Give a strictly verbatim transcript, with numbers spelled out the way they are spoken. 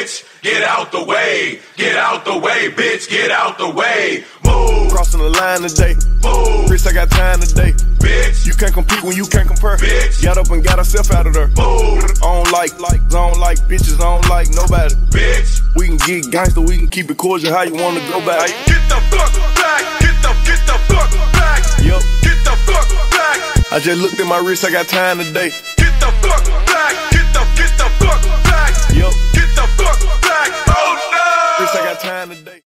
bitch, get out the way. Get out the way, bitch, get out the way. Move. Crossing the line today. Move. Chris, I got time today. Bitch, You can't compete when you can't compare. Bitch. Got up and got herself out of there. move. I don't like, like, I don't like bitches, I don't like nobody. Bitch, We can get gangster, we can keep it cordial, how you wanna go back? get the fuck back. Get the, get the fuck back. Yup, Get the fuck back. I just looked at my wrist, I got time today. Get the fuck back. Get the, get the fuck back. Yup, Get the fuck back. Oh no. Chris, I got time today.